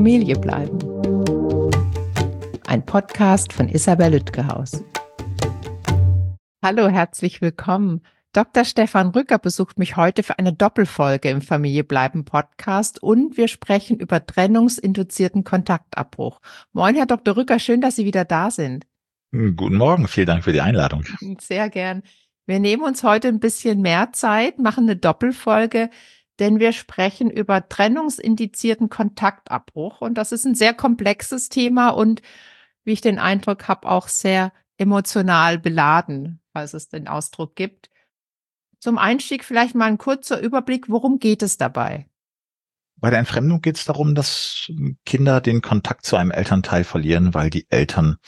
Familie bleiben. Ein Podcast von Isabel Lütgehaus. Hallo, herzlich willkommen. Dr. Stefan Rücker besucht mich heute für eine Doppelfolge im Familie bleiben Podcast und wir sprechen über trennungsinduzierten Kontaktabbruch. Moin, Herr Dr. Rücker, schön, dass Sie wieder da sind. Guten Morgen, vielen Dank für die Einladung. Sehr gern. Wir nehmen uns heute ein bisschen mehr Zeit, machen eine Doppelfolge, denn wir sprechen über trennungsinduzierten Kontaktabbruch und das ist ein sehr komplexes Thema und, wie ich den Eindruck habe, auch sehr emotional beladen, falls es den Ausdruck gibt. Zum Einstieg vielleicht mal ein kurzer Überblick, worum geht es dabei? Bei der Entfremdung geht es darum, dass Kinder den Kontakt zu einem Elternteil verlieren, weil die Eltern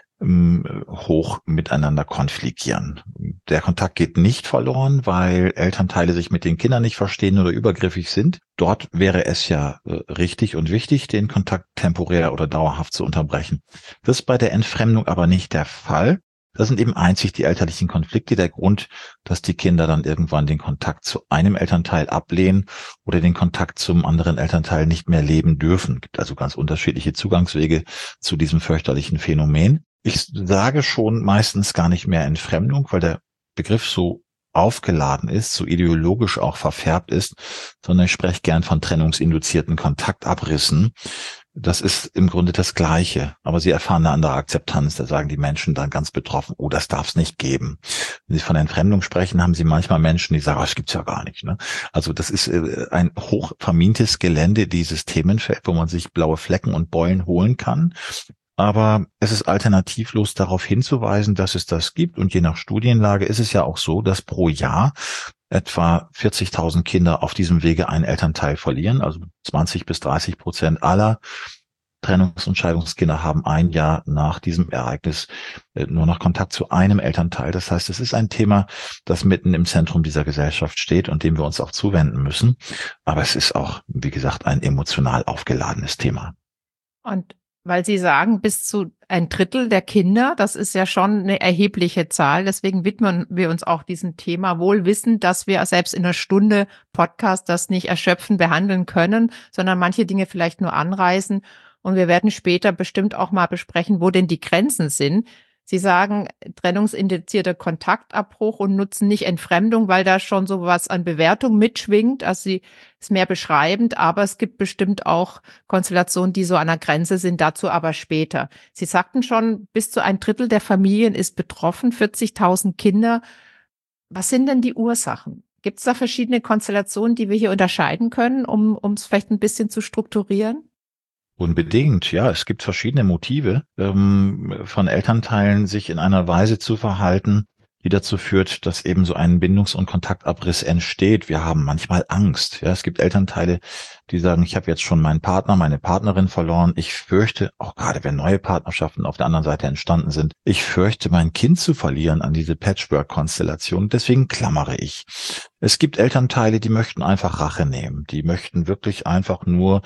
hoch miteinander konfligieren. Der Kontakt geht nicht verloren, weil Elternteile sich mit den Kindern nicht verstehen oder übergriffig sind. Dort wäre es ja richtig und wichtig, den Kontakt temporär oder dauerhaft zu unterbrechen. Das ist bei der Entfremdung aber nicht der Fall. Das sind eben einzig die elterlichen Konflikte der Grund, dass die Kinder dann irgendwann den Kontakt zu einem Elternteil ablehnen oder den Kontakt zum anderen Elternteil nicht mehr leben dürfen. Es gibt also ganz unterschiedliche Zugangswege zu diesem fürchterlichen Phänomen. Ich sage schon meistens gar nicht mehr Entfremdung, weil der Begriff so aufgeladen ist, so ideologisch auch verfärbt ist, sondern ich spreche gern von trennungsinduzierten Kontaktabrissen. Das ist im Grunde das Gleiche, aber sie erfahren eine andere Akzeptanz. Da sagen die Menschen dann ganz betroffen, oh, das darf es nicht geben. Wenn sie von Entfremdung sprechen, haben sie manchmal Menschen, die sagen, oh, das gibt's ja gar nicht. Ne? Also das ist ein hoch vermintes Gelände, dieses Themenfeld, wo man sich blaue Flecken und Beulen holen kann. Aber es ist alternativlos darauf hinzuweisen, dass es das gibt. Und je nach Studienlage ist es ja auch so, dass pro Jahr etwa 40.000 Kinder auf diesem Wege einen Elternteil verlieren. Also 20-30% aller Trennungs- und Scheidungskinder haben ein Jahr nach diesem Ereignis nur noch Kontakt zu einem Elternteil. Das heißt, es ist ein Thema, das mitten im Zentrum dieser Gesellschaft steht und dem wir uns auch zuwenden müssen. Aber es ist auch, wie gesagt, ein emotional aufgeladenes Thema. Und weil Sie sagen, bis zu 1/3 der Kinder, das ist ja schon eine erhebliche Zahl. Deswegen widmen wir uns auch diesem Thema, wohl wissend, dass wir selbst in einer Stunde Podcast das nicht erschöpfend behandeln können, sondern manche Dinge vielleicht nur anreißen. Und wir werden später bestimmt auch mal besprechen, wo denn die Grenzen sind. Sie sagen trennungsinduzierter Kontaktabbruch und nutzen nicht Entfremdung, weil da schon so was an Bewertung mitschwingt. Also Sie ist mehr beschreibend, aber es gibt bestimmt auch Konstellationen, die so an der Grenze sind, dazu aber später. Sie sagten schon, bis zu 1/3 der Familien ist betroffen, 40.000 Kinder. Was sind denn die Ursachen? Gibt es da verschiedene Konstellationen, die wir hier unterscheiden können, um es vielleicht ein bisschen zu strukturieren? Unbedingt, ja. Es gibt verschiedene Motive von Elternteilen, sich in einer Weise zu verhalten, die dazu führt, dass eben so ein Bindungs- und Kontaktabriss entsteht. Wir haben manchmal Angst. Ja, es gibt Elternteile, die sagen, ich habe jetzt schon meinen Partner, meine Partnerin verloren. Ich fürchte, auch gerade wenn neue Partnerschaften auf der anderen Seite entstanden sind, ich fürchte, mein Kind zu verlieren an diese Patchwork-Konstellation. Deswegen klammere ich. Es gibt Elternteile, die möchten einfach Rache nehmen. Die möchten wirklich einfach nur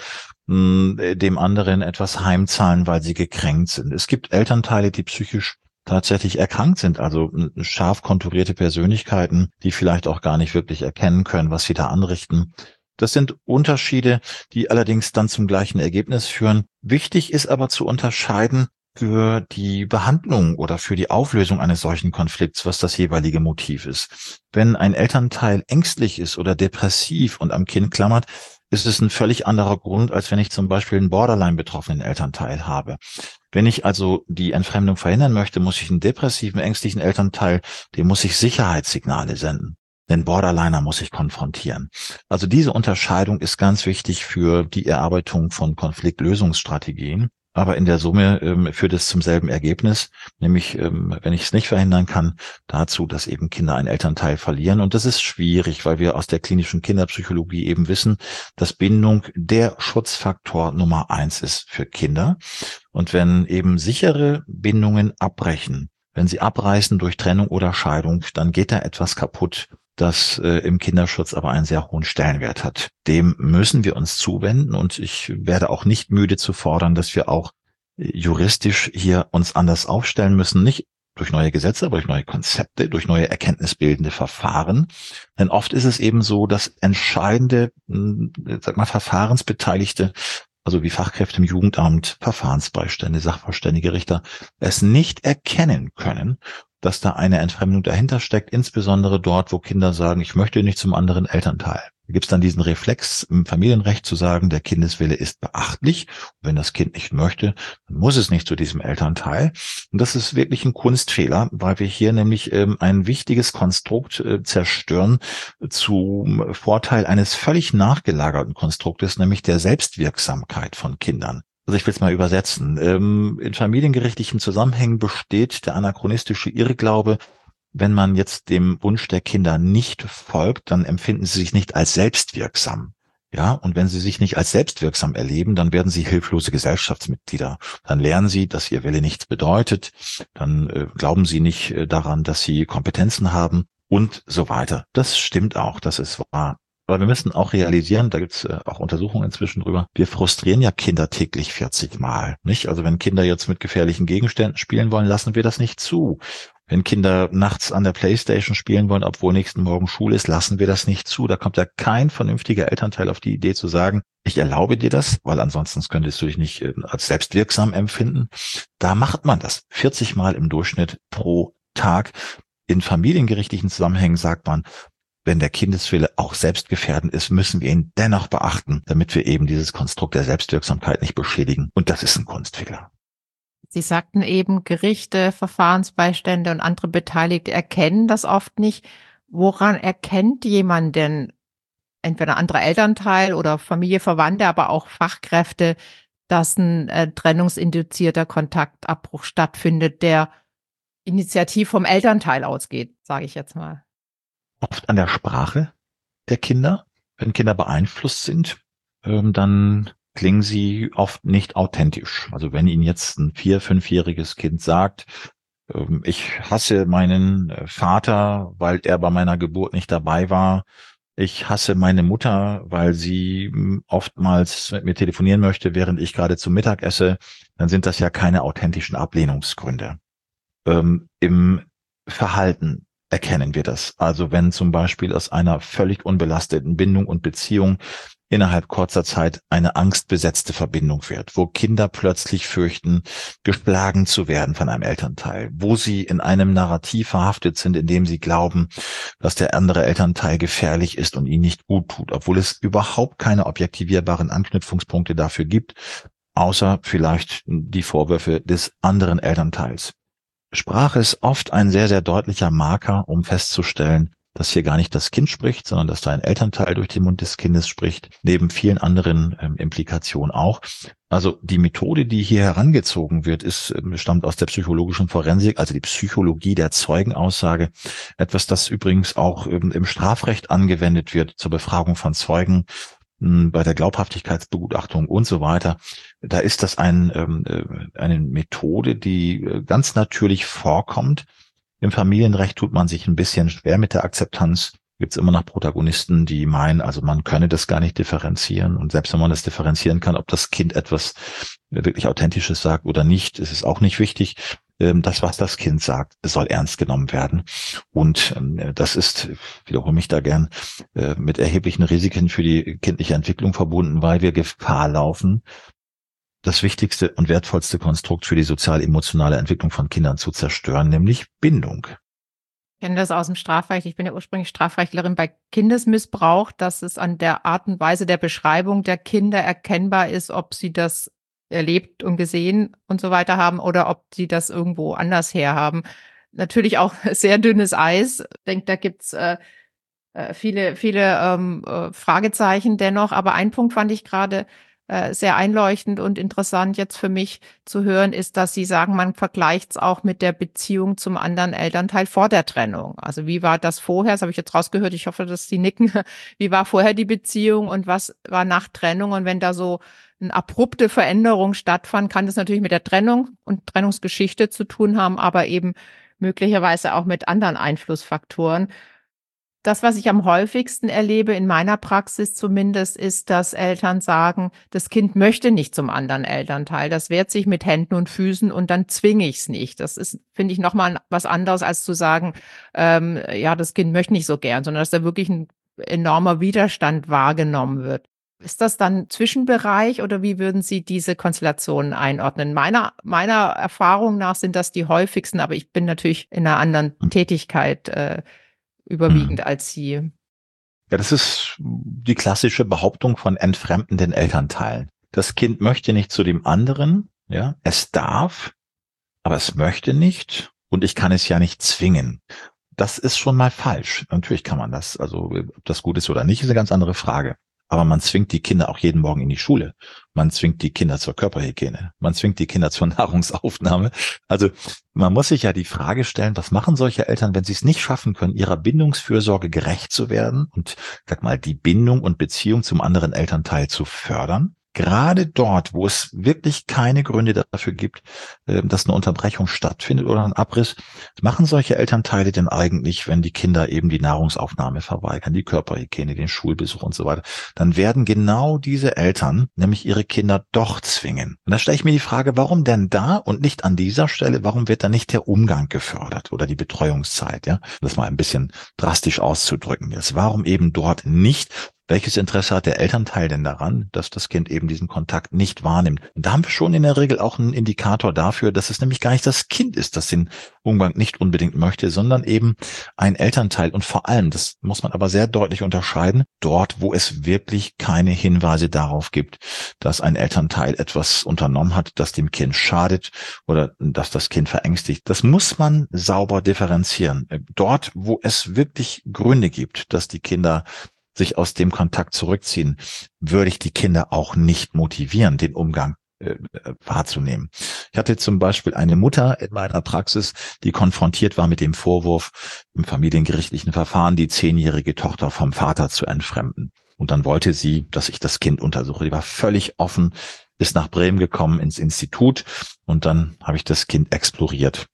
dem anderen etwas heimzahlen, weil sie gekränkt sind. Es gibt Elternteile, die psychisch tatsächlich erkrankt sind, also scharf konturierte Persönlichkeiten, die vielleicht auch gar nicht wirklich erkennen können, was sie da anrichten. Das sind Unterschiede, die allerdings dann zum gleichen Ergebnis führen. Wichtig ist aber zu unterscheiden für die Behandlung oder für die Auflösung eines solchen Konflikts, was das jeweilige Motiv ist. Wenn ein Elternteil ängstlich ist oder depressiv und am Kind klammert, ist es ein völlig anderer Grund, als wenn ich zum Beispiel einen Borderline-betroffenen Elternteil habe. Wenn ich also die Entfremdung verhindern möchte, muss ich einen depressiven, ängstlichen Elternteil, dem muss ich Sicherheitssignale senden. Den Borderliner muss ich konfrontieren. Also diese Unterscheidung ist ganz wichtig für die Erarbeitung von Konfliktlösungsstrategien. Aber in der Summe führt es zum selben Ergebnis, nämlich, wenn ich es nicht verhindern kann, dazu, dass eben Kinder einen Elternteil verlieren. Und das ist schwierig, weil wir aus der klinischen Kinderpsychologie eben wissen, dass Bindung der Schutzfaktor Nummer 1 ist für Kinder. Und wenn eben sichere Bindungen abbrechen, wenn sie abreißen durch Trennung oder Scheidung, dann geht da etwas kaputt, das im Kinderschutz aber einen sehr hohen Stellenwert hat. Dem müssen wir uns zuwenden und ich werde auch nicht müde zu fordern, dass wir auch juristisch hier uns anders aufstellen müssen, nicht durch neue Gesetze, aber durch neue Konzepte, durch neue erkenntnisbildende Verfahren. Denn oft ist es eben so, dass entscheidende, Verfahrensbeteiligte also wie Fachkräfte im Jugendamt, Verfahrensbeistände, Sachverständige, Richter, es nicht erkennen können, dass da eine Entfremdung dahinter steckt, insbesondere dort, wo Kinder sagen, ich möchte nicht zum anderen Elternteil. Da gibt es dann diesen Reflex im Familienrecht zu sagen, der Kindeswille ist beachtlich. Und wenn das Kind nicht möchte, dann muss es nicht zu diesem Elternteil. Und das ist wirklich ein Kunstfehler, weil wir hier nämlich ein wichtiges Konstrukt zerstören zum Vorteil eines völlig nachgelagerten Konstruktes, nämlich der Selbstwirksamkeit von Kindern. Also ich will es mal übersetzen. In familiengerichtlichen Zusammenhängen besteht der anachronistische Irrglaube, wenn man jetzt dem Wunsch der Kinder nicht folgt, dann empfinden sie sich nicht als selbstwirksam. Ja, und wenn sie sich nicht als selbstwirksam erleben, dann werden sie hilflose Gesellschaftsmitglieder. Dann lernen sie, dass ihr Wille nichts bedeutet. Dann glauben sie nicht daran, dass sie Kompetenzen haben und so weiter. Das stimmt auch, das ist wahr. Aber wir müssen auch realisieren, da gibt's auch Untersuchungen inzwischen drüber, wir frustrieren ja Kinder täglich 40 Mal, nicht? Also wenn Kinder jetzt mit gefährlichen Gegenständen spielen wollen, lassen wir das nicht zu. Wenn Kinder nachts an der Playstation spielen wollen, obwohl nächsten Morgen Schule ist, lassen wir das nicht zu. Da kommt ja kein vernünftiger Elternteil auf die Idee zu sagen, ich erlaube dir das, weil ansonsten könntest du dich nicht als selbstwirksam empfinden. Da macht man das 40 Mal im Durchschnitt pro Tag. In familiengerichtlichen Zusammenhängen sagt man, wenn der Kindeswille auch selbstgefährdend ist, müssen wir ihn dennoch beachten, damit wir eben dieses Konstrukt der Selbstwirksamkeit nicht beschädigen. Und das ist ein Kunstfehler. Sie sagten eben, Gerichte, Verfahrensbeistände und andere Beteiligte erkennen das oft nicht. Woran erkennt jemand denn, entweder anderer Elternteil oder Familie, Verwandte, aber auch Fachkräfte, dass ein trennungsinduzierter Kontaktabbruch stattfindet, der initiativ vom Elternteil ausgeht, sage ich jetzt mal? Oft an der Sprache der Kinder. Wenn Kinder beeinflusst sind, dann klingen sie oft nicht authentisch. Also wenn Ihnen jetzt ein 4-, 5-jähriges Kind sagt, ich hasse meinen Vater, weil er bei meiner Geburt nicht dabei war. Ich hasse meine Mutter, weil sie oftmals mit mir telefonieren möchte, während ich gerade zum Mittag esse, dann sind das ja keine authentischen Ablehnungsgründe. Im Verhalten erkennen wir das. Also wenn zum Beispiel aus einer völlig unbelasteten Bindung und Beziehung innerhalb kurzer Zeit eine angstbesetzte Verbindung wird, wo Kinder plötzlich fürchten, geschlagen zu werden von einem Elternteil, wo sie in einem Narrativ verhaftet sind, in dem sie glauben, dass der andere Elternteil gefährlich ist und ihnen nicht gut tut, obwohl es überhaupt keine objektivierbaren Anknüpfungspunkte dafür gibt, außer vielleicht die Vorwürfe des anderen Elternteils. Sprache ist oft ein sehr, sehr deutlicher Marker, um festzustellen, dass hier gar nicht das Kind spricht, sondern dass da ein Elternteil durch den Mund des Kindes spricht, neben vielen anderen Implikationen auch. Also die Methode, die hier herangezogen wird, stammt aus der psychologischen Forensik, also die Psychologie der Zeugenaussage. Etwas, das übrigens auch im Strafrecht angewendet wird zur Befragung von Zeugen, bei der Glaubhaftigkeitsbegutachtung und so weiter. Da ist das eine Methode, die ganz natürlich vorkommt. Im Familienrecht tut man sich ein bisschen schwer mit der Akzeptanz. Gibt es immer noch Protagonisten, die meinen, also man könne das gar nicht differenzieren. Und selbst wenn man das differenzieren kann, ob das Kind etwas wirklich Authentisches sagt oder nicht, ist es auch nicht wichtig. Das, was das Kind sagt, soll ernst genommen werden. Und das ist, wiederhole mich da gern, mit erheblichen Risiken für die kindliche Entwicklung verbunden, weil wir Gefahr laufen, das wichtigste und wertvollste Konstrukt für die sozial-emotionale Entwicklung von Kindern zu zerstören, nämlich Bindung. Ich kenne das aus dem Strafrecht. Ich bin ja ursprünglich Strafrechtlerin bei Kindesmissbrauch, dass es an der Art und Weise der Beschreibung der Kinder erkennbar ist, ob sie das erlebt und gesehen und so weiter haben oder ob sie das irgendwo anders her haben. Natürlich auch sehr dünnes Eis. Ich denke, da gibt's viele Fragezeichen dennoch. Aber ein Punkt fand ich gerade sehr einleuchtend und interessant jetzt für mich zu hören, ist, dass Sie sagen, man vergleicht es auch mit der Beziehung zum anderen Elternteil vor der Trennung. Also wie war das vorher? Das habe ich jetzt rausgehört. Ich hoffe, dass Sie nicken. Wie war vorher die Beziehung und was war nach Trennung? Und wenn da so eine abrupte Veränderung stattfand, kann das natürlich mit der Trennung und Trennungsgeschichte zu tun haben, aber eben möglicherweise auch mit anderen Einflussfaktoren. Das, was ich am häufigsten erlebe, in meiner Praxis zumindest, ist, dass Eltern sagen, das Kind möchte nicht zum anderen Elternteil. Das wehrt sich mit Händen und Füßen und dann zwinge ich es nicht. Das ist, finde ich, nochmal was anderes, als zu sagen, ja, das Kind möchte nicht so gern, sondern dass da wirklich ein enormer Widerstand wahrgenommen wird. Ist das dann Zwischenbereich oder wie würden Sie diese Konstellationen einordnen? Meiner Erfahrung nach sind das die häufigsten, aber ich bin natürlich in einer anderen Tätigkeit Mhm. überwiegend als Sie. Ja, das ist die klassische Behauptung von entfremdenden Elternteilen. Das Kind möchte nicht zu dem anderen, ja, es darf, aber es möchte nicht und ich kann es ja nicht zwingen. Das ist schon mal falsch. Natürlich kann man das. Also, ob das gut ist oder nicht, ist eine ganz andere Frage. Aber man zwingt die Kinder auch jeden Morgen in die Schule. Man zwingt die Kinder zur Körperhygiene. Man zwingt die Kinder zur Nahrungsaufnahme. Also, man muss sich ja die Frage stellen, was machen solche Eltern, wenn sie es nicht schaffen können, ihrer Bindungsfürsorge gerecht zu werden und, sag mal, die Bindung und Beziehung zum anderen Elternteil zu fördern? Gerade dort, wo es wirklich keine Gründe dafür gibt, dass eine Unterbrechung stattfindet oder ein Abriss, was machen solche Elternteile denn eigentlich, wenn die Kinder eben die Nahrungsaufnahme verweigern, die Körperhygiene, den Schulbesuch und so weiter? Dann werden genau diese Eltern nämlich ihre Kinder doch zwingen. Und da stelle ich mir die Frage, warum denn da und nicht an dieser Stelle? Warum wird da nicht der Umgang gefördert oder die Betreuungszeit? Ja, das mal ein bisschen drastisch auszudrücken jetzt. Warum eben dort nicht? Welches Interesse hat der Elternteil denn daran, dass das Kind eben diesen Kontakt nicht wahrnimmt? Und da haben wir schon in der Regel auch einen Indikator dafür, dass es nämlich gar nicht das Kind ist, das den Umgang nicht unbedingt möchte, sondern eben ein Elternteil. Und vor allem, das muss man aber sehr deutlich unterscheiden, dort, wo es wirklich keine Hinweise darauf gibt, dass ein Elternteil etwas unternommen hat, das dem Kind schadet oder dass das Kind verängstigt. Das muss man sauber differenzieren. Dort, wo es wirklich Gründe gibt, dass die Kinder sich aus dem Kontakt zurückziehen, würde ich die Kinder auch nicht motivieren, den Umgang wahrzunehmen. Ich hatte zum Beispiel eine Mutter in meiner Praxis, die konfrontiert war mit dem Vorwurf, im familiengerichtlichen Verfahren die 10-jährige Tochter vom Vater zu entfremden. Und dann wollte sie, dass ich das Kind untersuche. Die war völlig offen, ist nach Bremen gekommen ins Institut und dann habe ich das Kind exploriert.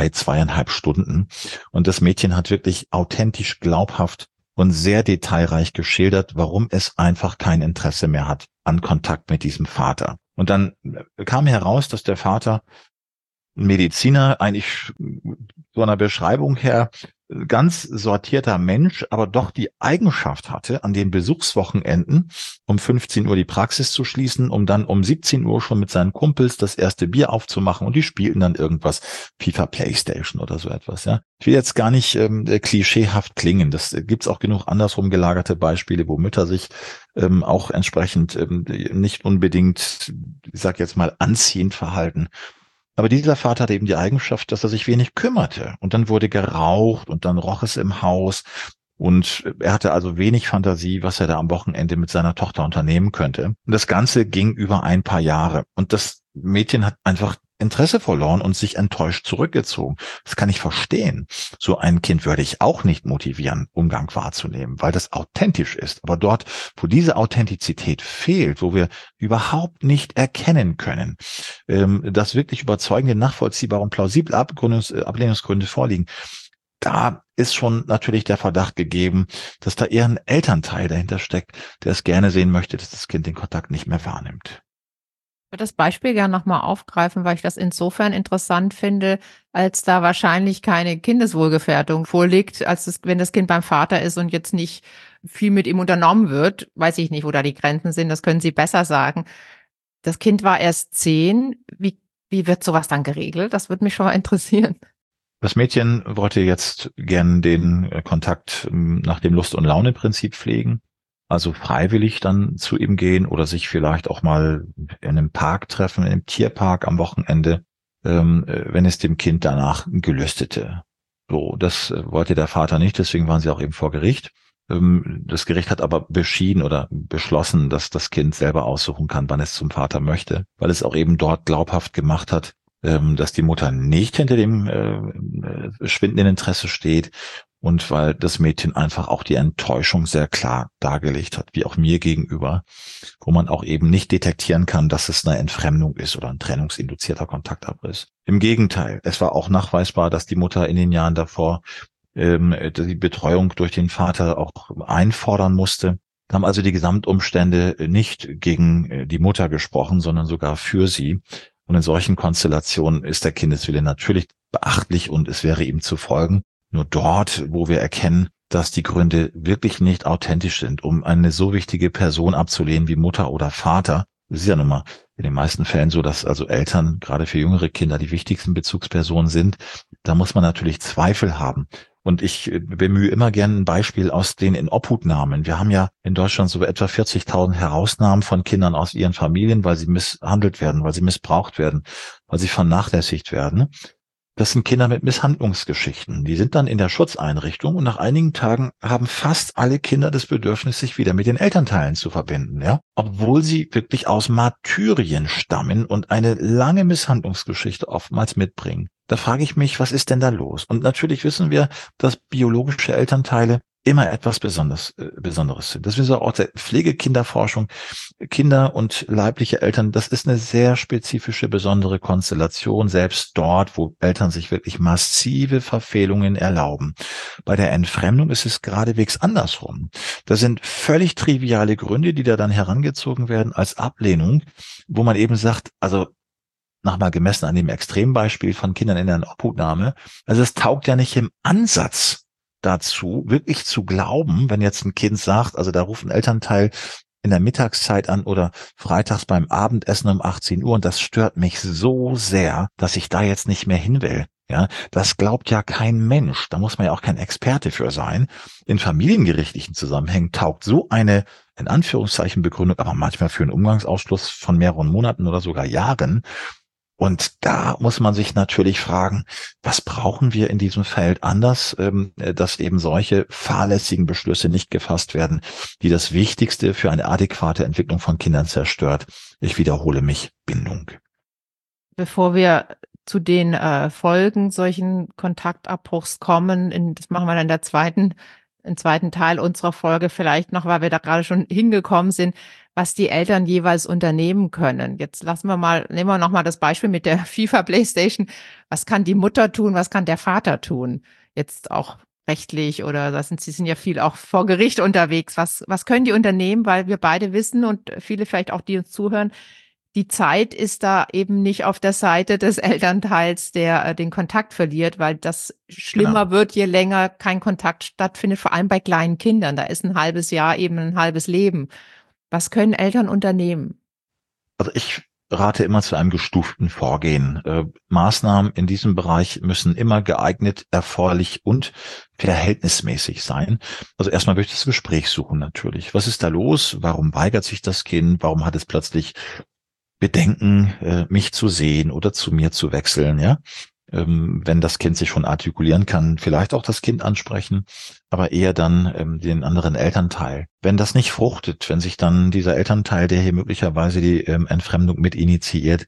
2,5 Stunden. Und das Mädchen hat wirklich authentisch, glaubhaft und sehr detailreich geschildert, warum es einfach kein Interesse mehr hat an Kontakt mit diesem Vater. Und dann kam heraus, dass der Vater ein Mediziner, eigentlich so einer Beschreibung her, ganz sortierter Mensch, aber doch die Eigenschaft hatte, an den Besuchswochenenden um 15 Uhr die Praxis zu schließen, um dann um 17 Uhr schon mit seinen Kumpels das erste Bier aufzumachen und die spielten dann irgendwas, FIFA, Playstation oder so etwas. Ja, ich will jetzt gar nicht klischeehaft klingen. Das gibt's auch genug andersrum gelagerte Beispiele, wo Mütter sich auch entsprechend nicht unbedingt, ich sag jetzt mal, anziehend verhalten. Aber dieser Vater hatte eben die Eigenschaft, dass er sich wenig kümmerte. Und dann wurde geraucht und dann roch es im Haus. Und er hatte also wenig Fantasie, was er da am Wochenende mit seiner Tochter unternehmen könnte. Und das Ganze ging über ein paar Jahre. Und das Mädchen hat einfach Interesse verloren und sich enttäuscht zurückgezogen. Das kann ich verstehen. So ein Kind würde ich auch nicht motivieren, Umgang wahrzunehmen, weil das authentisch ist. Aber dort, wo diese Authentizität fehlt, wo wir überhaupt nicht erkennen können, dass wirklich überzeugende, nachvollziehbare und plausible Ablehnungsgründe vorliegen, da ist schon natürlich der Verdacht gegeben, dass da eher ein Elternteil dahinter steckt, der es gerne sehen möchte, dass das Kind den Kontakt nicht mehr wahrnimmt. Ich würde das Beispiel gerne nochmal aufgreifen, weil ich das insofern interessant finde, als da wahrscheinlich keine Kindeswohlgefährdung vorliegt, wenn das Kind beim Vater ist und jetzt nicht viel mit ihm unternommen wird. Weiß ich nicht, wo da die Grenzen sind, das können Sie besser sagen. Das Kind war erst 10. Wie wird sowas dann geregelt? Das würde mich schon mal interessieren. Das Mädchen wollte jetzt gern den Kontakt nach dem Lust- und Laune-Prinzip pflegen. Also freiwillig dann zu ihm gehen oder sich vielleicht auch mal in einem Park treffen, in einem Tierpark am Wochenende, wenn es dem Kind danach gelüstete. So, das wollte der Vater nicht, deswegen waren sie auch eben vor Gericht. Das Gericht hat aber beschieden oder beschlossen, dass das Kind selber aussuchen kann, wann es zum Vater möchte, weil es auch eben dort glaubhaft gemacht hat, dass die Mutter nicht hinter dem schwindenden Interesse steht und weil das Mädchen einfach auch die Enttäuschung sehr klar dargelegt hat, wie auch mir gegenüber, wo man auch eben nicht detektieren kann, dass es eine Entfremdung ist oder ein trennungsinduzierter Kontaktabriss. Im Gegenteil, es war auch nachweisbar, dass die Mutter in den Jahren davor die Betreuung durch den Vater auch einfordern musste. Da haben also die Gesamtumstände nicht gegen die Mutter gesprochen, sondern sogar für sie. Und in solchen Konstellationen ist der Kindeswille natürlich beachtlich und es wäre ihm zu folgen. Nur dort, wo wir erkennen, dass die Gründe wirklich nicht authentisch sind, um eine so wichtige Person abzulehnen wie Mutter oder Vater. Es ist ja nun mal in den meisten Fällen so, dass also Eltern, gerade für jüngere Kinder, die wichtigsten Bezugspersonen sind. Da muss man natürlich Zweifel haben. Und ich bemühe immer gerne ein Beispiel aus den Inobhutnahmen. Wir haben ja in Deutschland so etwa 40.000 Herausnahmen von Kindern aus ihren Familien, weil sie misshandelt werden, weil sie missbraucht werden, weil sie vernachlässigt werden. Das sind Kinder mit Misshandlungsgeschichten. Die sind dann in der Schutzeinrichtung und nach einigen Tagen haben fast alle Kinder das Bedürfnis, sich wieder mit den Elternteilen zu verbinden, ja. Obwohl sie wirklich aus Martyrien stammen und eine lange Misshandlungsgeschichte oftmals mitbringen. Da frage ich mich, was ist denn da los? Und natürlich wissen wir, dass biologische Elternteile immer etwas Besonderes sind. Das wissen wir auch aus der Pflegekinderforschung. Kinder und leibliche Eltern, das ist eine sehr spezifische, besondere Konstellation, selbst dort, wo Eltern sich wirklich massive Verfehlungen erlauben. Bei der Entfremdung ist es geradewegs andersrum. Das sind völlig triviale Gründe, die da dann herangezogen werden als Ablehnung, wo man eben sagt, also nochmal gemessen an dem Extrembeispiel von Kindern in der Obhutnahme, also es taugt ja nicht im Ansatz dazu, wirklich zu glauben, wenn jetzt ein Kind sagt, also da ruft ein Elternteil in der Mittagszeit an oder freitags beim Abendessen um 18 Uhr und das stört mich so sehr, dass ich da jetzt nicht mehr hin will. Ja, das glaubt ja kein Mensch. Da muss man ja auch kein Experte für sein. In familiengerichtlichen Zusammenhängen taugt so eine, in Anführungszeichen, Begründung, aber manchmal für einen Umgangsausschluss von mehreren Monaten oder sogar Jahren. Und da muss man sich natürlich fragen, was brauchen wir in diesem Feld anders, dass eben solche fahrlässigen Beschlüsse nicht gefasst werden, die das Wichtigste für eine adäquate Entwicklung von Kindern zerstört. Ich wiederhole mich, Bindung. Bevor wir zu den Folgen solchen Kontaktabbruchs kommen, das machen wir dann im zweiten Teil unserer Folge vielleicht noch, weil wir da gerade schon hingekommen sind, was die Eltern jeweils unternehmen können. Jetzt nehmen wir noch mal das Beispiel mit der FIFA Playstation. Was kann die Mutter tun? Was kann der Vater tun? Jetzt auch rechtlich oder sie sind ja viel auch vor Gericht unterwegs. Was können die unternehmen? Weil wir beide wissen und viele vielleicht auch, die uns zuhören, die Zeit ist da eben nicht auf der Seite des Elternteils, der den Kontakt verliert, weil das schlimmer wird, je länger kein Kontakt stattfindet, vor allem bei kleinen Kindern. Da ist ein halbes Jahr eben ein halbes Leben. Was können Eltern unternehmen? Also ich rate immer zu einem gestuften Vorgehen. Maßnahmen in diesem Bereich müssen immer geeignet, erforderlich und verhältnismäßig sein. Also erstmal möchte ich das Gespräch suchen natürlich. Was ist da los? Warum weigert sich das Kind? Warum hat es plötzlich Bedenken, mich zu sehen oder zu mir zu wechseln, ja? Wenn das Kind sich schon artikulieren kann, vielleicht auch das Kind ansprechen, aber eher dann den anderen Elternteil. Wenn das nicht fruchtet, wenn sich dann dieser Elternteil, der hier möglicherweise die Entfremdung mit initiiert,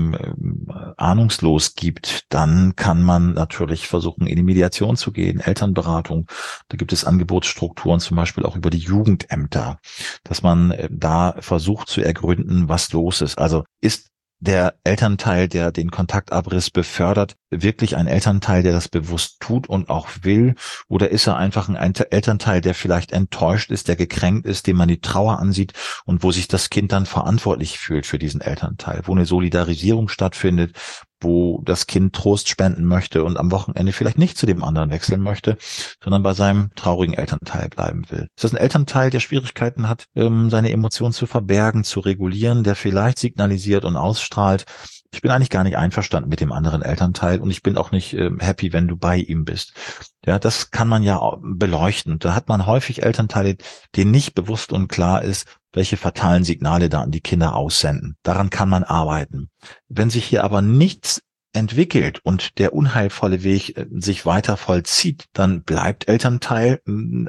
ahnungslos gibt, dann kann man natürlich versuchen, in die Mediation zu gehen, Elternberatung. Da gibt es Angebotsstrukturen, zum Beispiel auch über die Jugendämter, dass man da versucht zu ergründen, was los ist. Also ist der Elternteil, der den Kontaktabriss befördert, wirklich ein Elternteil, der das bewusst tut und auch will? Oder ist er einfach ein Elternteil, der vielleicht enttäuscht ist, der gekränkt ist, dem man die Trauer ansieht und wo sich das Kind dann verantwortlich fühlt für diesen Elternteil, wo eine Solidarisierung stattfindet, wo das Kind Trost spenden möchte und am Wochenende vielleicht nicht zu dem anderen wechseln möchte, sondern bei seinem traurigen Elternteil bleiben will? Ist das ein Elternteil, der Schwierigkeiten hat, seine Emotionen zu verbergen, zu regulieren, der vielleicht signalisiert und ausstrahlt: Ich bin eigentlich gar nicht einverstanden mit dem anderen Elternteil und ich bin auch nicht happy, wenn du bei ihm bist. Ja, das kann man ja beleuchten. Da hat man häufig Elternteile, denen nicht bewusst und klar ist, welche fatalen Signale da an die Kinder aussenden. Daran kann man arbeiten. Wenn sich hier aber nichts entwickelt und der unheilvolle Weg sich weiter vollzieht, dann bleibt Elternteilen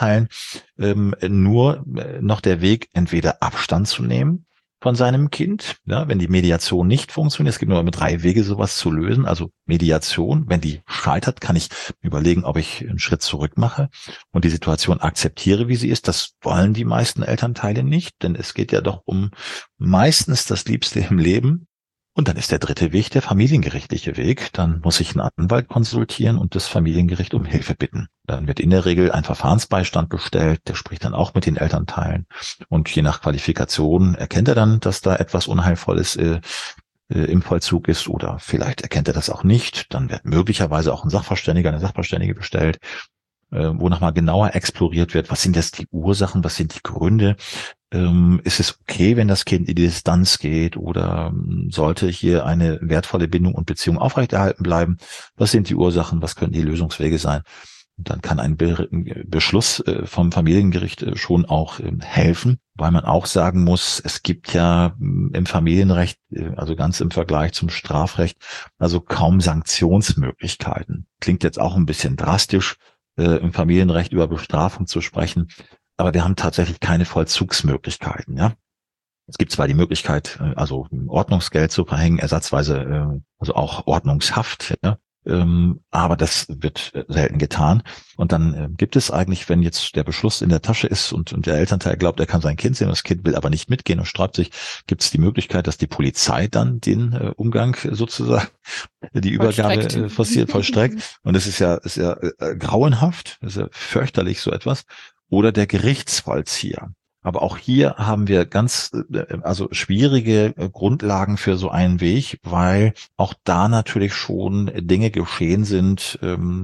nur noch der Weg, entweder Abstand zu nehmen von seinem Kind, ja, wenn die Mediation nicht funktioniert. Es gibt nur 3 Wege, sowas zu lösen. Also Mediation, wenn die scheitert, kann ich überlegen, ob ich einen Schritt zurück mache und die Situation akzeptiere, wie sie ist. Das wollen die meisten Elternteile nicht, denn es geht ja doch um meistens das Liebste im Leben. Und dann ist der 3. Weg der familiengerichtliche Weg. Dann muss ich einen Anwalt konsultieren und das Familiengericht um Hilfe bitten. Dann wird in der Regel ein Verfahrensbeistand bestellt, der spricht dann auch mit den Elternteilen. Und je nach Qualifikation erkennt er dann, dass da etwas Unheilvolles im Vollzug ist, oder vielleicht erkennt er das auch nicht. Dann wird möglicherweise auch ein Sachverständiger, eine Sachverständige bestellt. wo nochmal genauer exploriert wird, was sind jetzt die Ursachen, was sind die Gründe, ist es okay, wenn das Kind in die Distanz geht oder sollte hier eine wertvolle Bindung und Beziehung aufrechterhalten bleiben, was sind die Ursachen, was könnten die Lösungswege sein. Und dann kann ein Beschluss vom Familiengericht schon auch helfen, weil man auch sagen muss, es gibt ja im Familienrecht, also ganz im Vergleich zum Strafrecht, also kaum Sanktionsmöglichkeiten. Klingt jetzt auch ein bisschen drastisch, im Familienrecht über Bestrafung zu sprechen, aber wir haben tatsächlich keine Vollzugsmöglichkeiten, ja. Es gibt zwar die Möglichkeit, also Ordnungsgeld zu verhängen, ersatzweise, also auch Ordnungshaft, ja, aber das wird selten getan. Und dann gibt es eigentlich, wenn jetzt der Beschluss in der Tasche ist und der Elternteil glaubt, er kann sein Kind sehen, und das Kind will aber nicht mitgehen und sträubt sich, gibt es die Möglichkeit, dass die Polizei dann den Umgang sozusagen, die Übergabe vollstreckt. Und das ist ja grauenhaft, das ist ja fürchterlich, so etwas. Oder der Gerichtsvollzieher. Aber auch hier haben wir also schwierige Grundlagen für so einen Weg, weil auch da natürlich schon Dinge geschehen sind,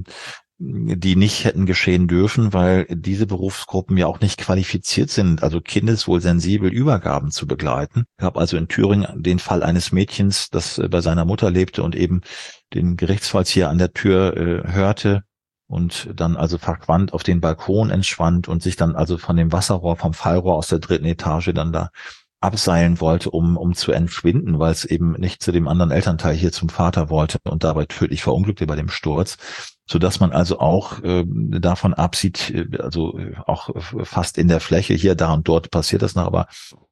die nicht hätten geschehen dürfen, weil diese Berufsgruppen ja auch nicht qualifiziert sind, also kindeswohlsensibel Übergaben zu begleiten. Ich habe also in Thüringen den Fall eines Mädchens, das bei seiner Mutter lebte und eben den Gerichtsvollzieher an der Tür hörte, und dann also verschwand, auf den Balkon entschwand und sich dann also von dem Wasserrohr, vom Fallrohr aus der 3. Etage dann da abseilen wollte, um zu entschwinden, weil es eben nicht zu dem anderen Elternteil hier zum Vater wollte und dabei tödlich verunglückte bei dem Sturz, sodass man also auch davon absieht, also auch fast in der Fläche, hier, da und dort passiert das noch, aber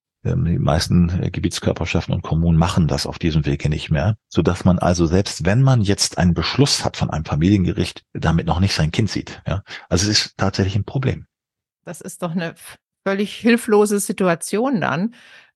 die meisten Gebietskörperschaften und Kommunen machen das auf diesem Wege nicht mehr, sodass man also, selbst wenn man jetzt einen Beschluss hat von einem Familiengericht, damit noch nicht sein Kind sieht. Ja? Also es ist tatsächlich ein Problem. Das ist doch eine völlig hilflose Situation dann.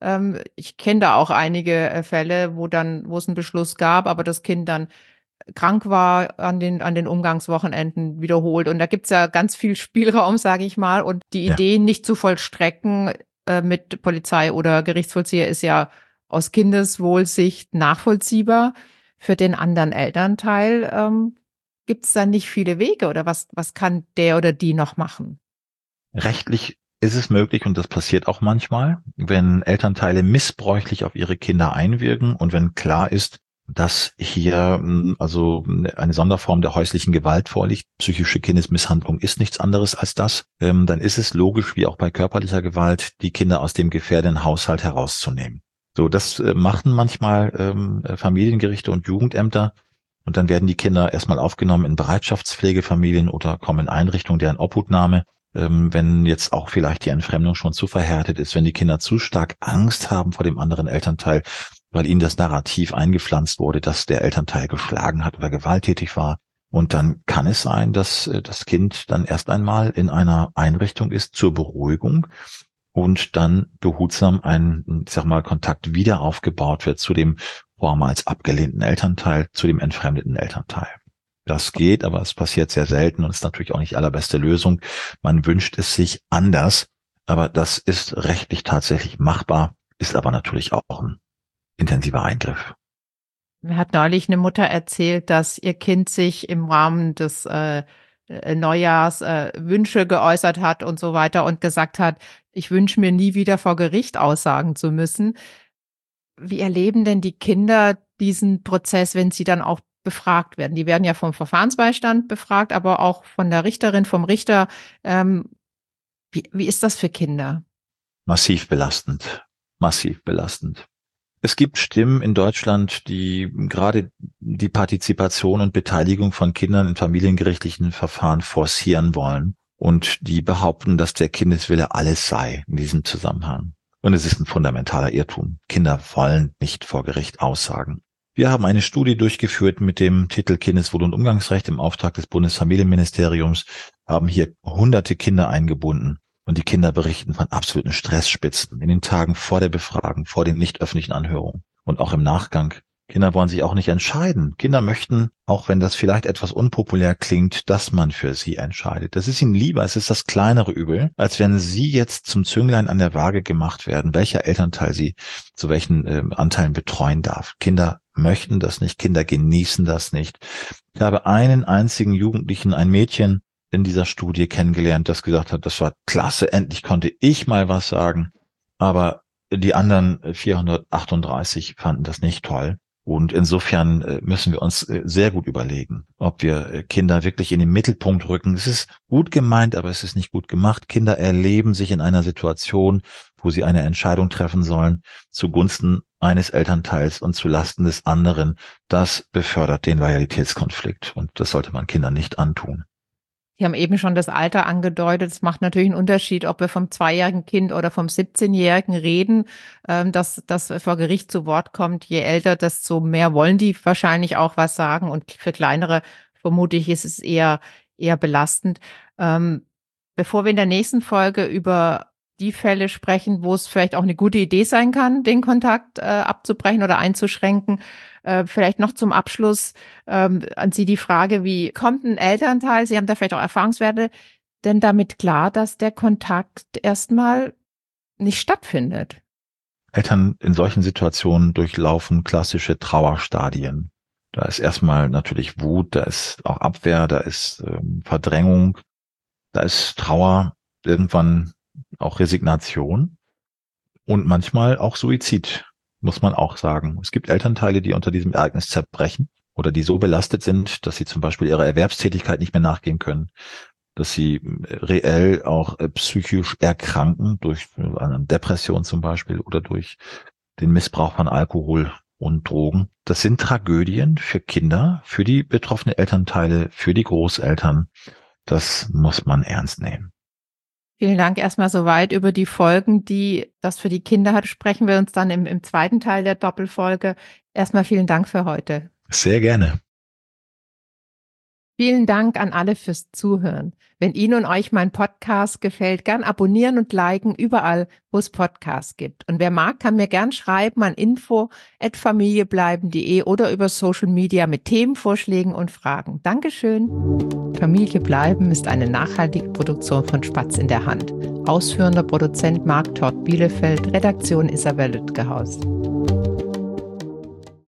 Ich kenne da auch einige Fälle, wo es einen Beschluss gab, aber das Kind dann krank war an den Umgangswochenenden wiederholt. Und da gibt's ja ganz viel Spielraum, sage ich mal. Und die Idee, nicht zu vollstrecken mit Polizei oder Gerichtsvollzieher, ist ja aus Kindeswohlsicht nachvollziehbar. Für den anderen Elternteil gibt's da nicht viele Wege, oder was kann der oder die noch machen? Rechtlich ist es möglich, und das passiert auch manchmal, wenn Elternteile missbräuchlich auf ihre Kinder einwirken und wenn klar ist, dass hier also eine Sonderform der häuslichen Gewalt vorliegt. Psychische Kindesmisshandlung ist nichts anderes als das. Dann ist es logisch, wie auch bei körperlicher Gewalt, die Kinder aus dem gefährdenden Haushalt herauszunehmen. So, das machen manchmal Familiengerichte und Jugendämter. Und dann werden die Kinder erstmal aufgenommen in Bereitschaftspflegefamilien oder kommen in Einrichtungen deren Obhutnahme. Wenn jetzt auch vielleicht die Entfremdung schon zu verhärtet ist, wenn die Kinder zu stark Angst haben vor dem anderen Elternteil, weil ihnen das Narrativ eingepflanzt wurde, dass der Elternteil geschlagen hat oder gewalttätig war. Und dann kann es sein, dass das Kind dann erst einmal in einer Einrichtung ist zur Beruhigung und dann behutsam ein, ich sag mal, Kontakt wieder aufgebaut wird zu dem vormals abgelehnten Elternteil, zu dem entfremdeten Elternteil. Das geht, aber es passiert sehr selten und ist natürlich auch nicht die allerbeste Lösung. Man wünscht es sich anders, aber das ist rechtlich tatsächlich machbar, ist aber natürlich auch ein intensiver Eingriff. Mir hat neulich eine Mutter erzählt, dass ihr Kind sich im Rahmen des Neujahrs Wünsche geäußert hat und so weiter und gesagt hat, ich wünsche mir nie wieder vor Gericht aussagen zu müssen. Wie erleben denn die Kinder diesen Prozess, wenn sie dann auch befragt werden? Die werden ja vom Verfahrensbeistand befragt, aber auch von der Richterin, vom Richter. Wie ist das für Kinder? Massiv belastend, massiv belastend. Es gibt Stimmen in Deutschland, die gerade die Partizipation und Beteiligung von Kindern in familiengerichtlichen Verfahren forcieren wollen und die behaupten, dass der Kindeswille alles sei in diesem Zusammenhang. Und es ist ein fundamentaler Irrtum. Kinder wollen nicht vor Gericht aussagen. Wir haben eine Studie durchgeführt mit dem Titel Kindeswohl und Umgangsrecht im Auftrag des Bundesfamilienministeriums, haben hier hunderte Kinder eingebunden. Und die Kinder berichten von absoluten Stressspitzen in den Tagen vor der Befragung, vor den nicht öffentlichen Anhörungen und auch im Nachgang. Kinder wollen sich auch nicht entscheiden. Kinder möchten, auch wenn das vielleicht etwas unpopulär klingt, dass man für sie entscheidet. Das ist ihnen lieber, es ist das kleinere Übel, als wenn sie jetzt zum Zünglein an der Waage gemacht werden, welcher Elternteil sie zu welchen Anteilen betreuen darf. Kinder möchten das nicht, Kinder genießen das nicht. Ich habe einen einzigen Jugendlichen, ein Mädchen, in dieser Studie kennengelernt, das gesagt hat, das war klasse, endlich konnte ich mal was sagen. Aber die anderen 438 fanden das nicht toll. Und insofern müssen wir uns sehr gut überlegen, ob wir Kinder wirklich in den Mittelpunkt rücken. Es ist gut gemeint, aber es ist nicht gut gemacht. Kinder erleben sich in einer Situation, wo sie eine Entscheidung treffen sollen, zugunsten eines Elternteils und zu Lasten des anderen. Das befördert den Loyalitätskonflikt und das sollte man Kindern nicht antun. Sie haben eben schon das Alter angedeutet. Es macht natürlich einen Unterschied, ob wir vom 2-jährigen Kind oder vom 17-jährigen reden, dass das vor Gericht zu Wort kommt. Je älter, desto mehr wollen die wahrscheinlich auch was sagen. Und für kleinere, vermute ich, ist es eher belastend. Bevor wir in der nächsten Folge über die Fälle sprechen, wo es vielleicht auch eine gute Idee sein kann, den Kontakt abzubrechen oder einzuschränken, vielleicht noch zum Abschluss an Sie die Frage, wie kommt ein Elternteil, Sie haben da vielleicht auch Erfahrungswerte, denn damit klar, dass der Kontakt erstmal nicht stattfindet? Eltern in solchen Situationen durchlaufen klassische Trauerstadien. Da ist erstmal natürlich Wut, da ist auch Abwehr, da ist Verdrängung, da ist Trauer, irgendwann auch Resignation und manchmal auch Suizid, muss man auch sagen. Es gibt Elternteile, die unter diesem Ereignis zerbrechen oder die so belastet sind, dass sie zum Beispiel ihrer Erwerbstätigkeit nicht mehr nachgehen können, dass sie reell auch psychisch erkranken durch eine Depression zum Beispiel oder durch den Missbrauch von Alkohol und Drogen. Das sind Tragödien für Kinder, für die betroffenen Elternteile, für die Großeltern. Das muss man ernst nehmen. Vielen Dank erstmal soweit über die Folgen, die das für die Kinder hat. Sprechen wir uns dann im zweiten Teil der Doppelfolge. Erstmal vielen Dank für heute. Sehr gerne. Vielen Dank an alle fürs Zuhören. Wenn Ihnen und euch mein Podcast gefällt, gern abonnieren und liken überall, wo es Podcasts gibt. Und wer mag, kann mir gern schreiben an info@familiebleiben.de oder über Social Media mit Themenvorschlägen und Fragen. Dankeschön. Familie bleiben ist eine nachhaltige Produktion von Spatz in der Hand. Ausführender Produzent Marc Todt Bielefeld, Redaktion Isabel Lütgehaus.